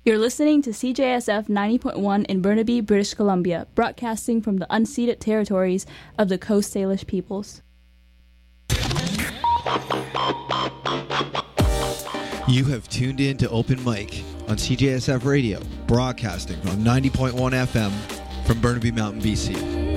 You're listening to CJSF 90.1 in Burnaby, British Columbia, broadcasting from the unceded territories of the Coast Salish peoples. You have tuned in to Open Mic on CJSF Radio, broadcasting from 90.1 FM from Burnaby Mountain, BC.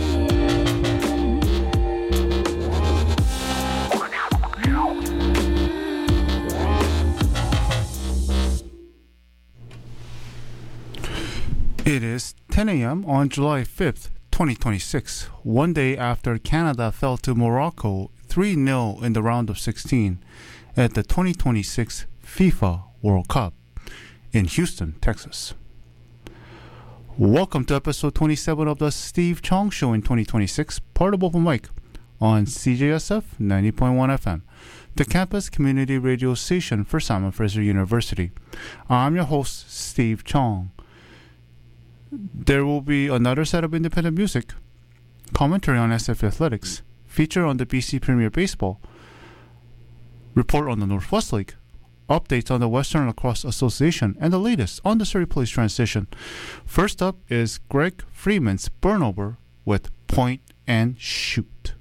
It is 10 a.m. on July 5th, 2026, one day after Canada fell to Morocco 3-0 in the round of 16 at the 2026 FIFA World Cup in Houston, Texas. Welcome to episode 27 of the Steve Chong Show in 2026, part of Open Mic on CJSF 90.1 FM, the campus community radio station for Simon Fraser University. I'm your host, Steve Chong. There will be another set of independent music, commentary on SF Athletics, feature on the BC Premier Baseball, report on the Northwest League, updates on the Western Lacrosse Association, and the latest on the Surrey Police transition. First up is Greg Freeman's Burnover with Point and Shoot.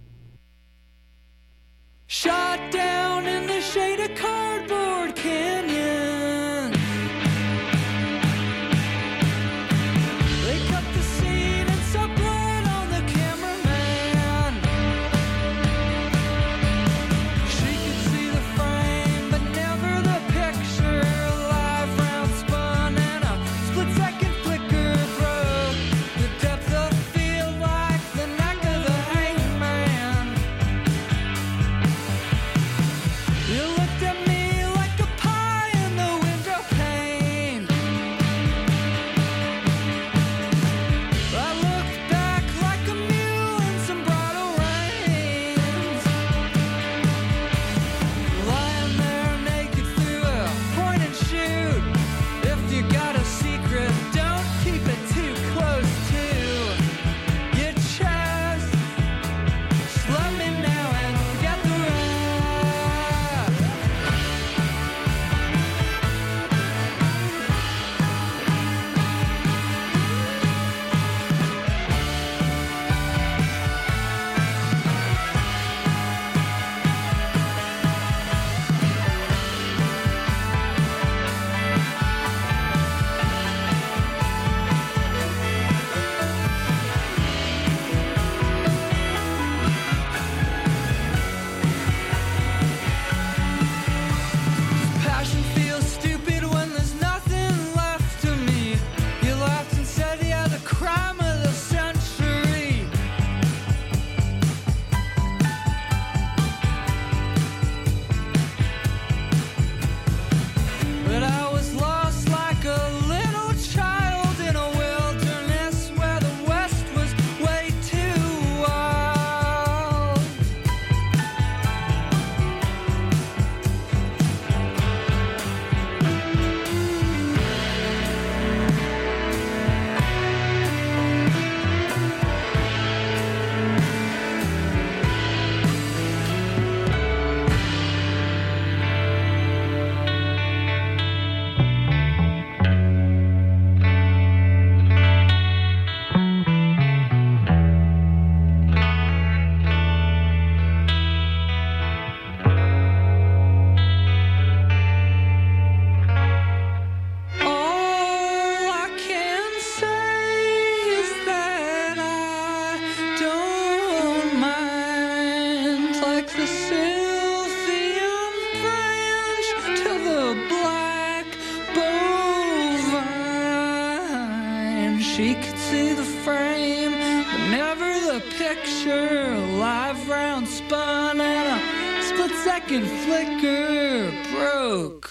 Shot down in the shade of Cardboard Canyon. They cut the scene and saw blood on the cameraman. She could see the frame, but never the picture. Live round spun and a split-second flicker broke the depth of field like the neck of the hangman. You looked at me like a pie in the window pane. I looked back like a mule in some bridle reins. Lying there naked through a point and shoot. If you got a secret, don't keep it too close to your chest. Just let me know and forget the rest. Passion feels stupid when there's nothing left of me. You laughed and said, yeah, the crime of the century. But I was lost like a little child in a wilderness where the West was way too wild. All I can say is that I don't mind, like the Sylphian branch to the black bovine. She could see the frame, but never the picture. Live round spun and a split-second flicker broke.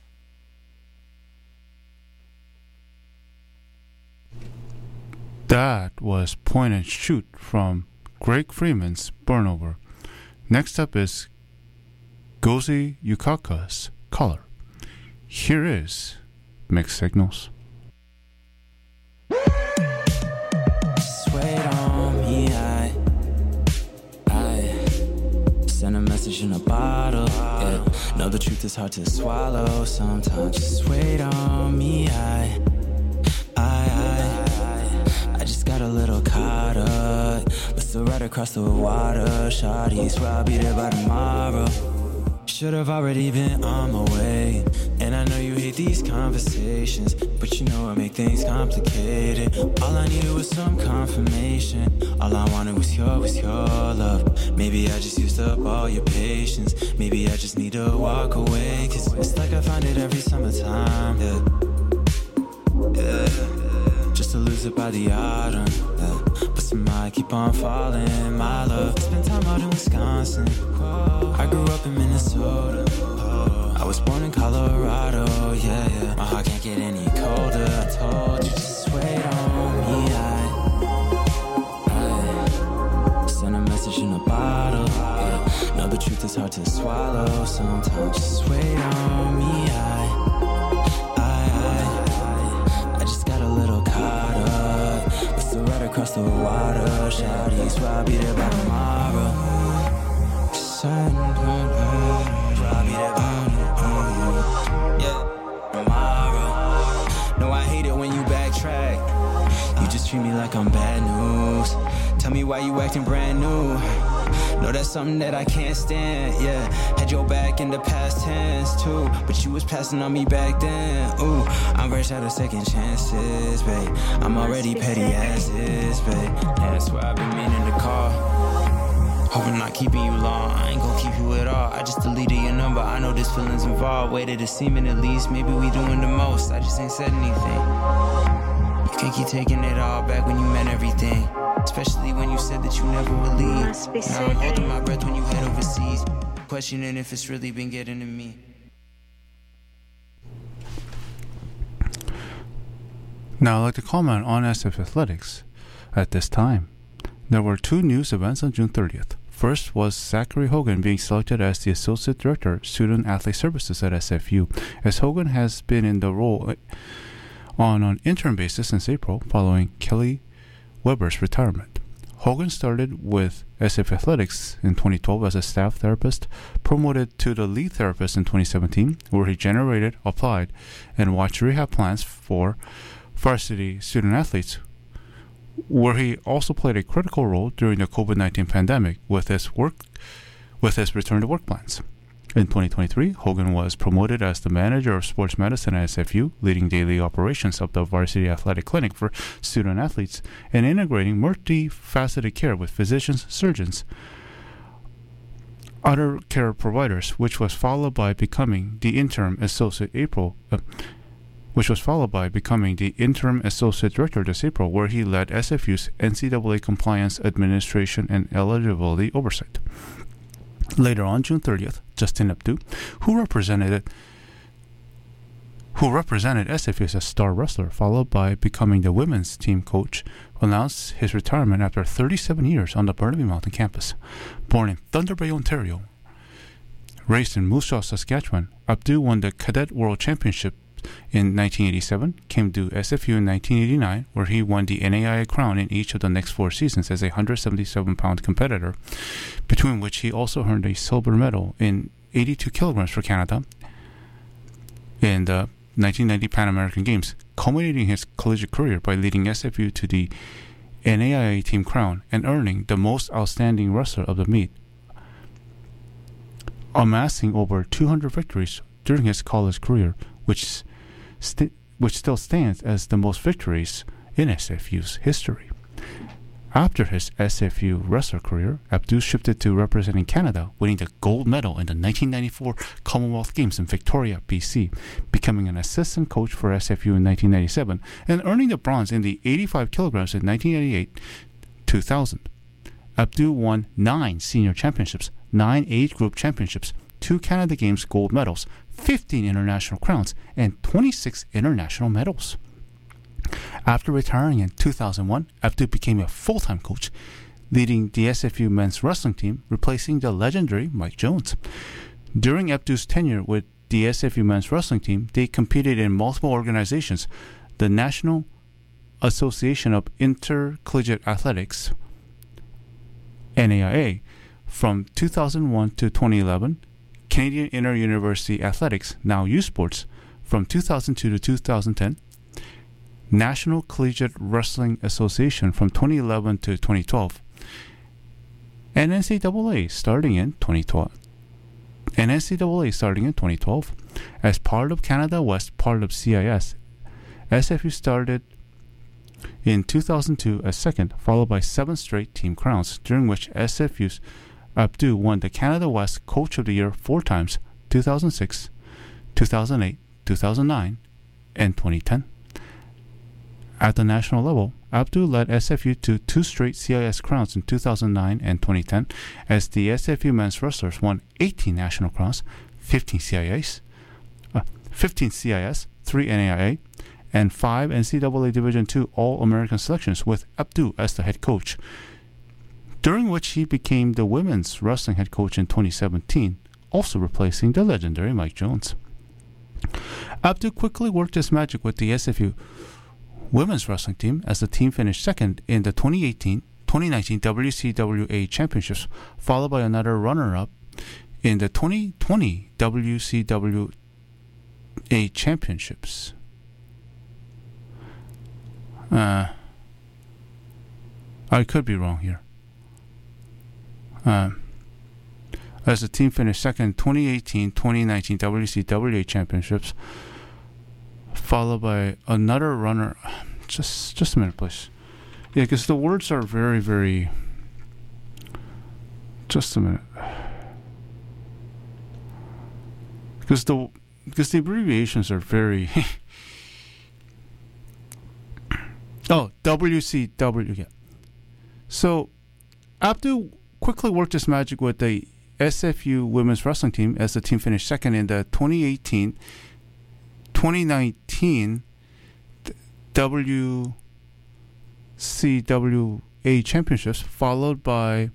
That was Point and Shoot from Greg Freeman's Burnover. Next up is Gozi Yukaka's Color. Here is Mixed Signals. Wait on me, I send a message in a bottle. Yeah, know the truth is hard to swallow sometimes. Just wait on me, I still right across the water. Shawty, swear I'll be there by tomorrow. Should've already been on my way. And I know you hate these conversations, but you know I make things complicated. All I needed was some confirmation. All I wanted was your love. Maybe I just used up all your patience. Maybe I just need to walk away. Cause it's like I find it every summertime, yeah. Just to lose it by the autumn, yeah. But somehow I keep on falling, my love. Spent time out in Wisconsin. I grew up in Minnesota. I was born in Colorado, yeah. My heart can't get any colder. I told you, just wait on me. I send a message in a bottle, yeah. Know the truth is hard to swallow sometimes. Just wait on me. I just got a little caught up. We're still right across the water. Shawty, swear I'll be there by tomorrow. No, I hate it when you backtrack. You just treat me like I'm bad news. Tell me why you acting brand new. No, that's something that I can't stand, yeah. Had your back in the past tense too, but you was passing on me back then. Ooh, I'm fresh out of second chances, babe. I'm already petty as is, babe. Yeah, that's why I've been meaning to call. Hoping not keeping you long, I ain't gon' keep you at all. I just deleted your number, I know there's feelings involved. Waited a semen at least, maybe we doing the most. I just ain't said anything. You can't keep taking it all back when you meant everything. Especially when you said that you never would leave. Now I'm holding my breath when you head overseas, questioning if it's really been getting to me. Now I'd like to comment on SF Athletics at this time. There were two news events on June 30th. First was Zachary Hogan being selected as the Associate Director, Student Athlete Services at SFU, as Hogan has been in the role on an interim basis since April, following Kelly Weber's retirement. Hogan started with SF Athletics in 2012 as a staff therapist, promoted to the lead therapist in 2017, where he generated, applied, and watched rehab plans for varsity student athletes, where he also played a critical role during the COVID-19 pandemic with his return to work plans. In 2023, Hogan was promoted as the manager of sports medicine at SFU, leading daily operations of the varsity athletic clinic for student athletes and integrating multifaceted care with physicians, surgeons, other care providers, which was followed by becoming the interim associate director this April, where he led SFU's NCAA compliance, administration, and eligibility oversight. Later on June 30th, Justin Abdu, who represented SFU as a star wrestler, followed by becoming the women's team coach, announced his retirement after 37 years on the Burnaby Mountain campus. Born in Thunder Bay, Ontario, raised in Moose Jaw, Saskatchewan, Abdu won the Cadet World Championship in 1987, came to SFU in 1989, where he won the NAIA crown in each of the next 4 seasons as a 177-pound competitor, between which he also earned a silver medal in 82 kilograms for Canada in the 1990 Pan American Games, culminating his collegiate career by leading SFU to the NAIA team crown and earning the most outstanding wrestler of the meet, amassing over 200 victories during his college career, which still stands as the most victories in SFU's history. After his SFU wrestler career, Abdu shifted to representing Canada, winning the gold medal in the 1994 Commonwealth Games in Victoria, BC, becoming an assistant coach for SFU in 1997, and earning the bronze in the 85 kilograms in 1998-2000. Abdu won 9 senior championships, 9 age group championships, 2 Canada Games gold medals, 15 international crowns, and 26 international medals. After retiring in 2001, Abdu became a full-time coach, leading the SFU men's wrestling team, replacing the legendary Mike Jones. During Abdu's tenure with the SFU men's wrestling team, they competed in multiple organizations: the National Association of Intercollegiate Athletics, NAIA, from 2001 to 2011, Canadian Inter-University Athletics, now U Sports, from 2002 to 2010, National Collegiate Wrestling Association from 2011 to 2012, and NCAA starting in 2012. As part of Canada West, part of CIS, SFU started in 2002 as second, followed by 7 straight team crowns, during which SFU's Abdu won the Canada West Coach of the Year 4 times, 2006, 2008, 2009, and 2010. At the national level, Abdu led SFU to 2 straight CIS crowns in 2009 and 2010, as the SFU men's wrestlers won 18 national crowns, 15 CIS, 3 NAIA, and 5 NCAA Division II All-American selections with Abdu as the head coach, during which he became the women's wrestling head coach in 2017, also replacing the legendary Mike Jones. Abdu quickly worked his magic with the SFU women's wrestling team as the team finished second in the 2019 WCWA Championships, followed by another runner-up in the 2020 WCWA Championships. I could be wrong here. As the team finished second in 2018-2019 WCWA Championships, followed by another runner. Just a minute, please. Yeah, because the words are very, very. Just a minute. Because the abbreviations are very. Oh, WCW. Yeah. So, Abdu quickly worked his magic with the SFU women's wrestling team as the team finished second in the 2019 WCWA Championships, followed by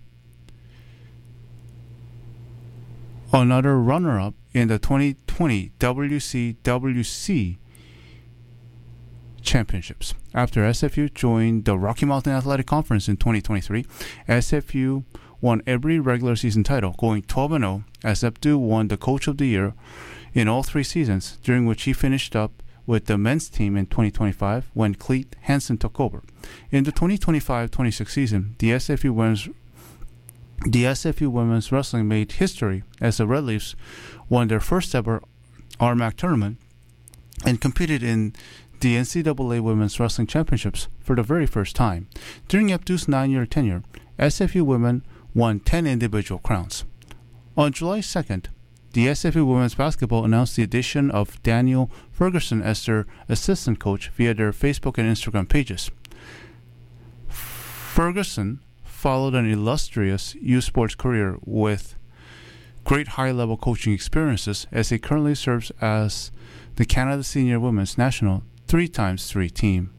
another runner-up in the 2020 WCWC Championships. After SFU joined the Rocky Mountain Athletic Conference in 2023, SFU won every regular season title, going 12-0, as Abdu won the Coach of the Year in all 3 seasons, during which he finished up with the men's team in 2025 when Cleet Hansen took over. In the 2025-26 season, the SFU women's wrestling made history as the Red Leafs won their first ever RMAC tournament and competed in the NCAA Women's Wrestling Championships for the very first time. During Abdu's 9-year tenure, SFU women won 10 individual crowns. On July 2nd, the SFU women's basketball announced the addition of Daniel Ferguson as their assistant coach via their Facebook and Instagram pages. Ferguson followed an illustrious youth sports career with great high-level coaching experiences, as he currently serves as the Canada Senior Women's National 3x3 team.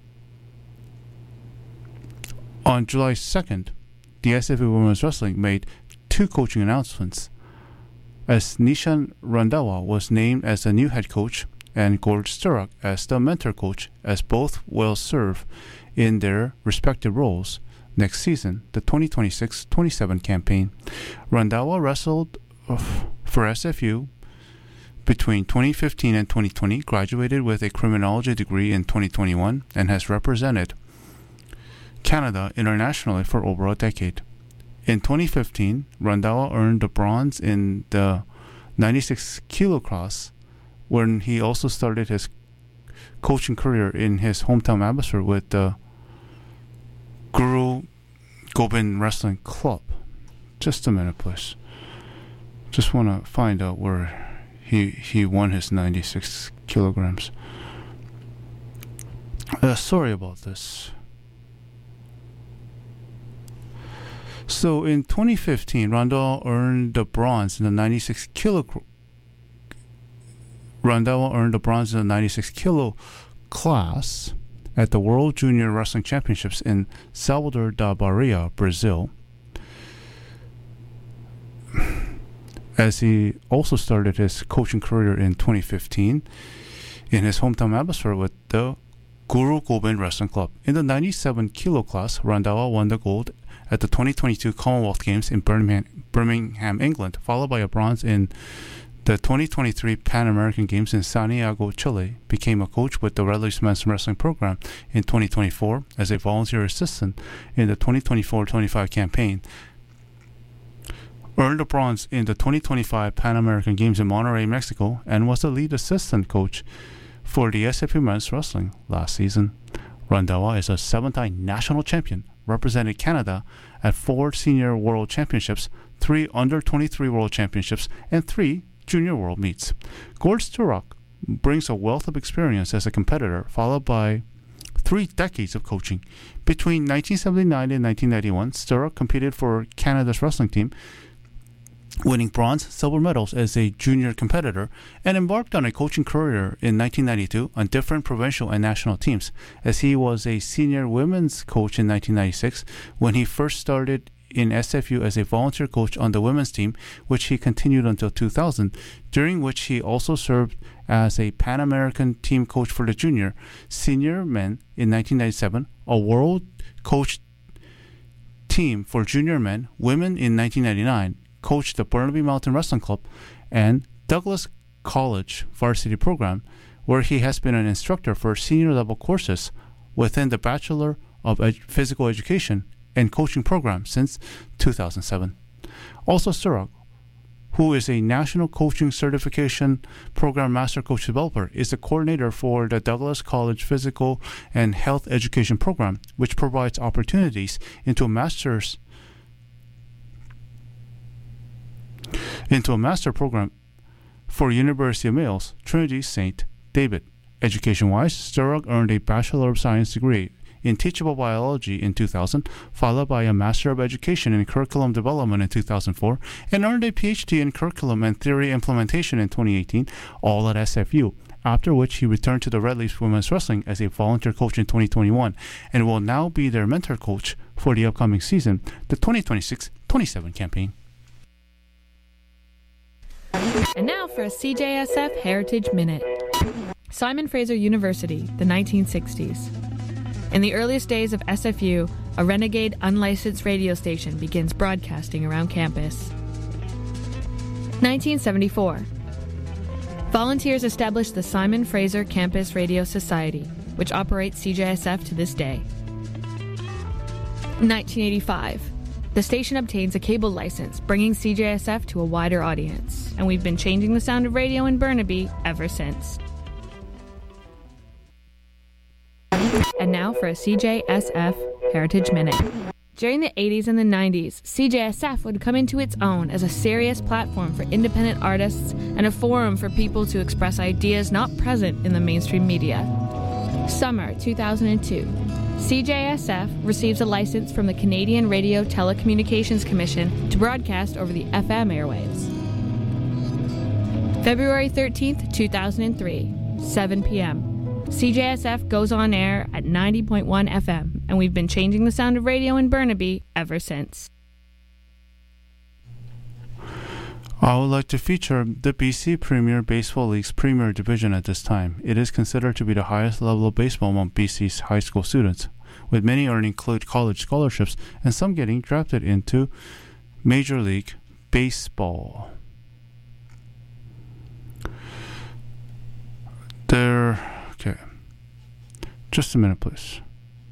On July 2nd, the SFU Women's Wrestling made 2 coaching announcements, as Nishan Randawa was named as the new head coach and Gord Sturak as the mentor coach, as both will serve in their respective roles next season, the 2026-27 campaign. Randawa wrestled for SFU between 2015 and 2020, graduated with a criminology degree in 2021, and has represented Canada internationally for over a decade. In 2015, Randawa earned the bronze in the 96 kilo class, when he also started his coaching career in his hometown Abbotsford with the Guru Gobind Wrestling Club. Just a minute, please. Just want to find out where he won his 96 kilograms. Sorry about this. So in 2015, Randawa earned the bronze in the 96 kilo class at the World Junior Wrestling Championships in Salvador da Bahia, Brazil, as he also started his coaching career in 2015 in his hometown Abbotsford with the Guru Gobind Wrestling Club. In the 97 kilo class, Randawa won the gold at the 2022 Commonwealth Games in Birmingham, England, followed by a bronze in the 2023 Pan American Games in Santiago, Chile. Became a coach with the Red Leafs men's wrestling program in 2024 as a volunteer assistant in the 2024-25 campaign. earned a bronze in the 2025 Pan American Games in Monterrey, Mexico, and was the lead assistant coach for the SFU men's wrestling last season. Randawa is a 7-time national champion, represented Canada at 4 senior world championships, 3 under-23 world championships, and 3 junior world meets. Gord Sturrock brings a wealth of experience as a competitor, followed by 3 decades of coaching. Between 1979 and 1991, Sturrock competed for Canada's wrestling team, winning bronze, silver medals as a junior competitor, and embarked on a coaching career in 1992 on different provincial and national teams, as he was a senior women's coach in 1996 when he first started in SFU as a volunteer coach on the women's team, which he continued until 2000, during which he also served as a Pan American team coach for the junior, senior men in 1997, a world coach team for junior men, women in 1999, coached the Burnaby Mountain Wrestling Club and Douglas College varsity program, where he has been an instructor for senior level courses within the Bachelor of Physical Education and coaching program since 2007. Also, Sturrock, who is a National Coaching Certification Program Master Coach Developer, is the coordinator for the Douglas College Physical and Health Education Program, which provides opportunities into a master program for University of Wales, Trinity St. David. Education-wise, Sturrock earned a Bachelor of Science degree in Teachable Biology in 2000, followed by a Master of Education in Curriculum Development in 2004, and earned a PhD in Curriculum and Theory Implementation in 2018, all at SFU, after which he returned to the Red Leafs Women's Wrestling as a volunteer coach in 2021, and will now be their mentor coach for the upcoming season, the 2026-27 campaign. And now for a CJSF Heritage Minute. Simon Fraser University, the 1960s. In the earliest days of SFU, a renegade unlicensed radio station begins broadcasting around campus. 1974. Volunteers established the Simon Fraser Campus Radio Society, which operates CJSF to this day. 1985. The station obtains a cable license, bringing CJSF to a wider audience, and we've been changing the sound of radio in Burnaby ever since. And now for a CJSF Heritage Minute. During the 80s and the 90s, CJSF would come into its own as a serious platform for independent artists and a forum for people to express ideas not present in the mainstream media. Summer 2002. CJSF receives a license from the Canadian Radio Telecommunications Commission to broadcast over the FM airwaves. February 13th, 2003, 7 p.m. CJSF goes on air at 90.1 FM, and we've been changing the sound of radio in Burnaby ever since. I would like to feature the BC Premier Baseball League's Premier Division at this time. It is considered to be the highest level of baseball among BC's high school students, with many earning college scholarships and some getting drafted into Major League Baseball. Okay. Just a minute, please.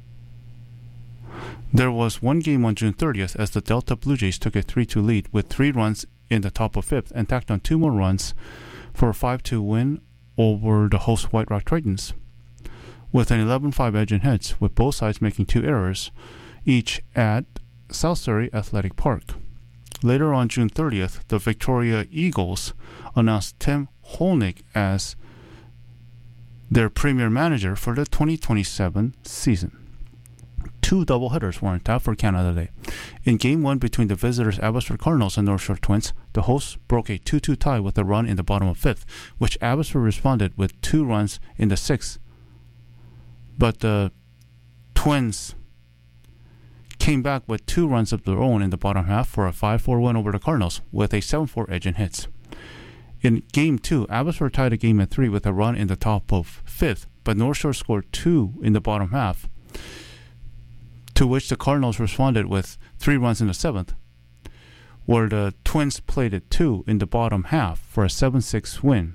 There was one game on June 30th as the Delta Blue Jays took a 3-2 lead with 3 runs in the top of 5th and tacked on 2 more runs for a 5-2 win over the host White Rock Titans, with an 11-5 edge in heads, with both sides making 2 errors each at South Surrey Athletic Park. Later on June 30th, the Victoria Eagles announced Tim Holnick as their premier manager for the 2027 season. 2 doubleheaders were on tap for Canada Day. In Game 1 between the visitors Abbotsford Cardinals and North Shore Twins, the hosts broke a 2-2 tie with a run in the bottom of 5th, which Abbotsford responded with 2 runs in the 6th. But the Twins came back with 2 runs of their own in the bottom half for a 5-4 win over the Cardinals, with a 7-4 edge in hits. In Game 2, Abbotsford tied a game at 3 with a run in the top of 5th, but North Shore scored 2 in the bottom half, to which the Cardinals responded with 3 runs in the 7th, where the Twins played at 2 in the bottom half for a 7-6 win.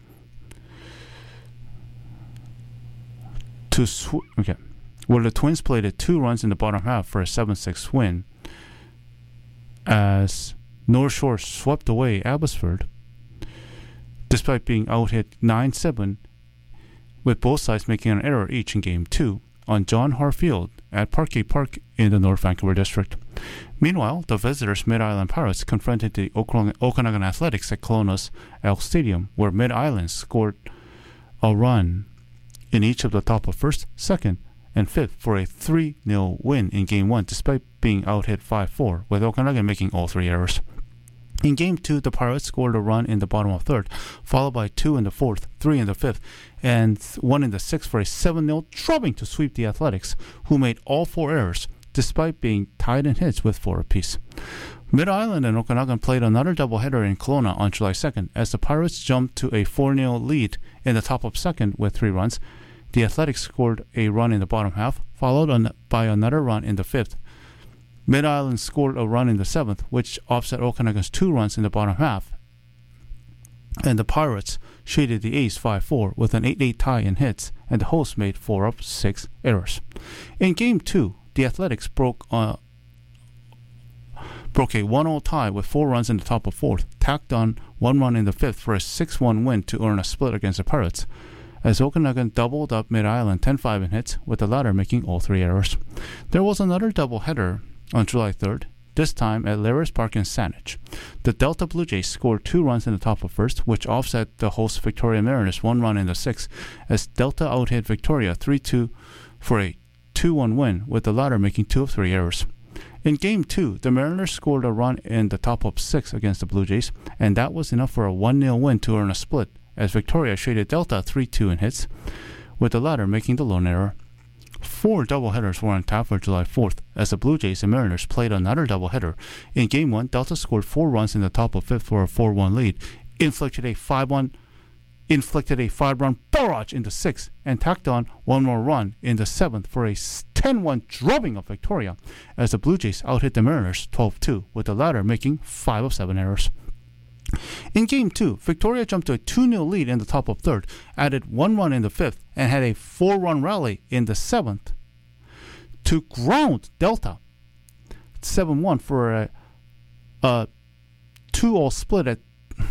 Where the Twins played at 2 runs in the bottom half for a 7-6 win, as North Shore swept away Abbotsford, despite being out-hit 9-7, with both sides making an error each in Game 2 on John Har Field at Parkgate Park in the North Vancouver district. Meanwhile, the visitors Mid-Island Pirates confronted the Okanagan Athletics at Kelowna's Elks Stadium, where Mid-Island scored a run in each of the top of first, second, and fifth for a 3-0 win in Game 1, despite being out-hit 5-4, with Okanagan making all three errors. In Game 2, the Pirates scored a run in the bottom of third, followed by 2 in the fourth, 3 in the fifth, and 1 in the sixth for a 7-0 drubbing to sweep the Athletics, who made all 4 errors, despite being tied in hits with 4 apiece. Mid-Island and Okanagan played another doubleheader in Kelowna on July 2nd, as the Pirates jumped to a 4-0 lead in the top of second with 3 runs. The Athletics scored a run in the bottom half, followed by another run in the fifth. Mid-Island scored a run in the seventh, which offset Okanagan's 2 runs in the bottom half. And the Pirates shaded the A's 5-4 with an 8-8 tie in hits, and the hosts made 4 of 6 errors. In Game 2, the Athletics broke a 1-0 tie with 4 runs in the top of fourth, tacked on 1 run in the fifth for a 6-1 win to earn a split against the Pirates, as Okanagan doubled up Mid-Island 10-5 in hits, with the latter making all 3 errors. There was another doubleheader on July 3rd, this time at Laris Park in Saanich. The Delta Blue Jays scored 2 runs in the top of first, which offset the host Victoria Mariners 1 run in the sixth, as Delta out-hit Victoria 3-2 for a 2-1 win, with the latter making 2 of 3 errors. In Game 2, the Mariners scored a run in the top of 6 against the Blue Jays, and that was enough for a 1-0 win to earn a split, as Victoria shaded Delta 3-2 in hits, with the latter making the lone error. 4 doubleheaders were on tap for July 4th, as the Blue Jays and Mariners played another doubleheader. In Game 1, Delta scored 4 runs in the top of 5th for a 4-1 lead, inflicted a 5-run barrage in the 6th, and tacked on 1 more run in the 7th for a 10-1 drubbing of Victoria, as the Blue Jays out-hit the Mariners 12-2, with the latter making 5 of 7 errors. In Game 2, Victoria jumped to a 2-0 lead in the top of third, added 1 run in the fifth, and had a 4-run rally in the 7th to ground Delta 7-1 for a 2-all split at...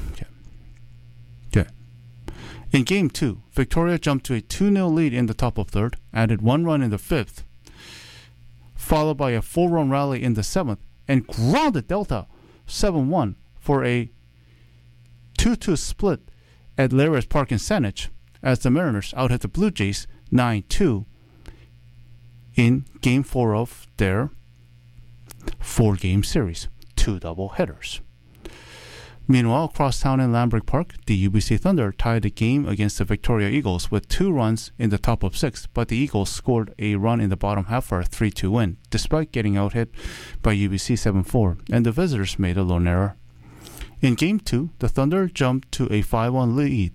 In Game 2, Victoria jumped to a 2-0 lead in the top of third, added 1 run in the fifth, followed by a 4-run rally in the 7th, and grounded Delta 7-1 for a 2-2 split at Laris Park in Saanich, as the Mariners out-hit the Blue Jays 9-2 in Game 4 of their 4-game series, 2 doubleheaders. Meanwhile, across town in Lambrick Park, the UBC Thunder tied the game against the Victoria Eagles with 2 runs in the top of 6, but the Eagles scored a run in the bottom half for a 3-2 win, despite getting out-hit by UBC 7-4, and the visitors made a lone error. In Game 2, the Thunder jumped to a 5-1 lead.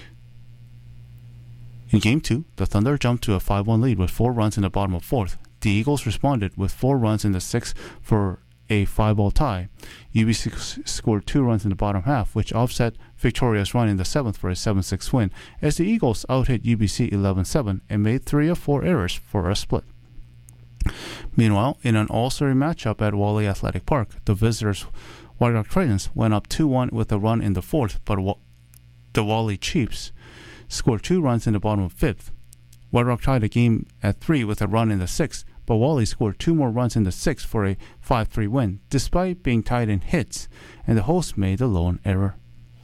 With 4 runs in the bottom of 4th. The Eagles responded with 4 runs in the 6th for a 5-all tie. UBC scored 2 runs in the bottom half, which offset Victoria's run in the 7th for a 7-6 win, as the Eagles out-hit UBC 11-7 and made 3 of 4 errors for a split. Meanwhile, in an all-story matchup at Wally Athletic Park, the visitors White Rock Tritons went up 2-1 with a run in the 4th, but the Wally Chiefs scored 2 runs in the bottom of 5th. White Rock tied the game at 3 with a run in the 6th, but Wally scored 2 more runs in the 6th for a 5-3 win, despite being tied in hits, and the host made a lone error.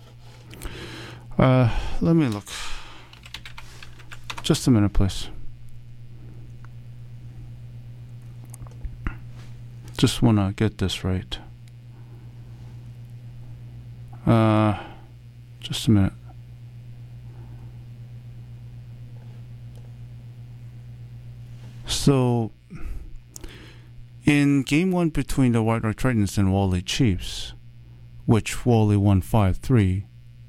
Let me look. Just a minute, please. Just want to get this right. Just a minute. So, in Game 1 between the White Rock Tritons and Wally Chiefs, which Wally won 5-3,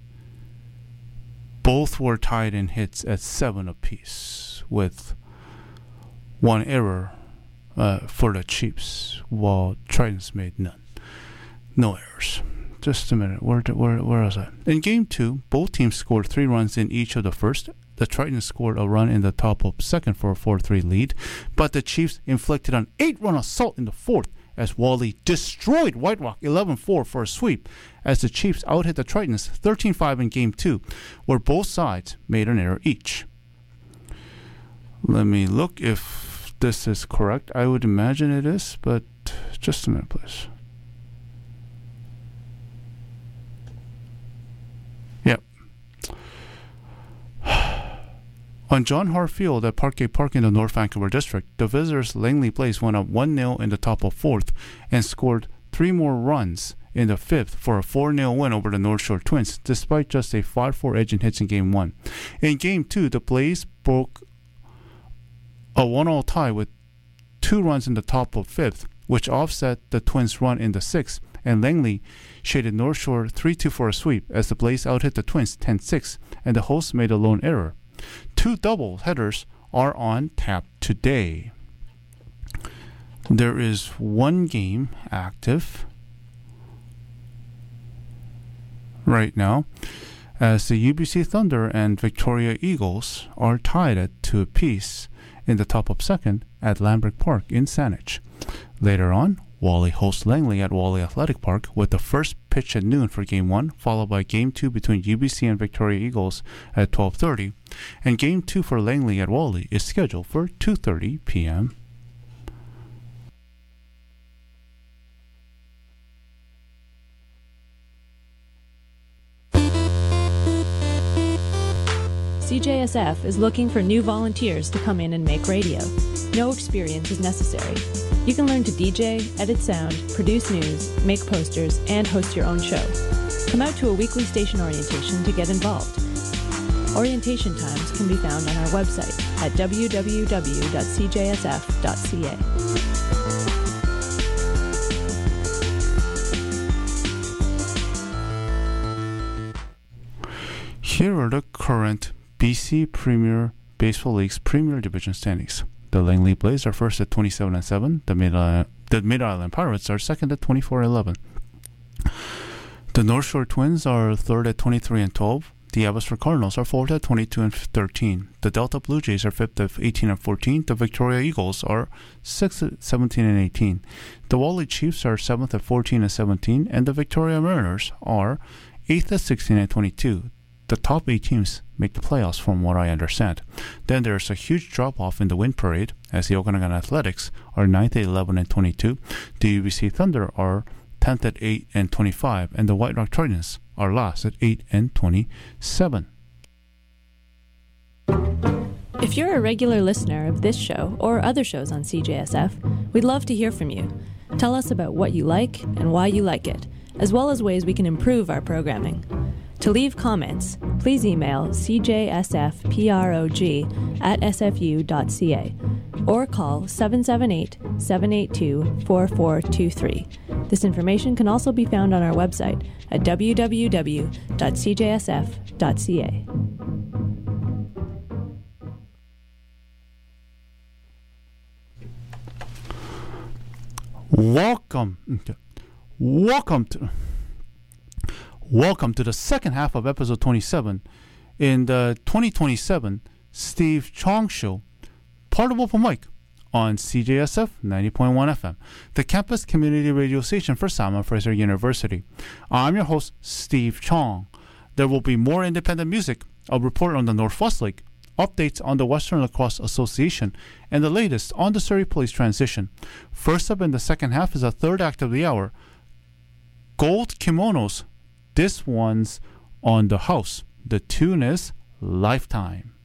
both were tied in hits at 7 apiece, with 1 error for the Chiefs, while Tritons made none. No errors. Just a minute. Where was I? In Game 2, both teams scored 3 runs in each of the first. The Tritons scored a run in the top of second for a 4-3 lead, but the Chiefs inflicted an 8-run assault in the 4th as Wally destroyed White Rock 11-4 for a sweep as the Chiefs out-hit the Tritons 13-5 in Game 2, where both sides made an error each. Let me look if this is correct. I would imagine it is, but just a minute, please. Yep. On John Hart Field at Parkgate Park in the North Vancouver District, the visitors' Langley Blaze went up 1-0 in the top of fourth and scored 3 more runs in the fifth for a 4-0 win over the North Shore Twins, despite just a 5-4 edge in hits in Game 1. In Game 2, the Blaze broke a 1-all tie with 2 runs in the top of fifth, which offset the Twins' run in the sixth, and Langley shaded North Shore 3-2 for a sweep as the Blaze out-hit the Twins 10-6, and the hosts made a lone error. 2 double headers are on tap today. There is 1 game active right now, as the UBC Thunder and Victoria Eagles are tied at 2 apiece in the top of second at Lambrick Park in Saanich. Later on, Wally hosts Langley at Wally Athletic Park with the first pitch at noon for Game 1, followed by Game 2 between UBC and Victoria Eagles at 12:30, and Game 2 for Langley at Wally is scheduled for 2:30 p.m. CJSF is looking for new volunteers to come in and make radio. No experience is necessary. You can learn to DJ, edit sound, produce news, make posters, and host your own show. Come out to a weekly station orientation to get involved. Orientation times can be found on our website at www.cjsf.ca. Here are the current BC Premier Baseball League's Premier Division standings. The Langley Blaze are first at 27-7. The Mid-Island Pirates are second at 24-11. The North Shore Twins are third at 23-12. The Abbotsford Cardinals are fourth at 22-13. The Delta Blue Jays are fifth at 18-14. The Victoria Eagles are sixth at 17-18. The Wally Chiefs are seventh at 14-17, and the Victoria Mariners are eighth at 16-22. The top 8 teams make the playoffs from what I understand. Then there's a huge drop-off in the win parade as the Okanagan Athletics are 9th at 11-22. The UBC Thunder are 10th at 8-25, and the White Rock Tritons are last at 8-27. If you're a regular listener of this show or other shows on CJSF, we'd love to hear from you. Tell us about what you like and why you like it, as well as ways we can improve our programming. To leave comments, please email cjsfprog@sfu.ca or call 778-782-4423. This information can also be found on our website at www.cjsf.ca. Welcome to the second half of episode 27 in the 2027 Steve Chong Show, part of Open Mic on CJSF 90.1 FM, the campus community radio station for Simon Fraser University. I'm your host, Steve Chong. There will be more independent music, a report on the Northwest League, updates on the Western Lacrosse Association, and the latest on the Surrey Police transition. First up in the second half is the third act of the hour, Gold Kimonos. This one's on the house. The tune is Lifetime.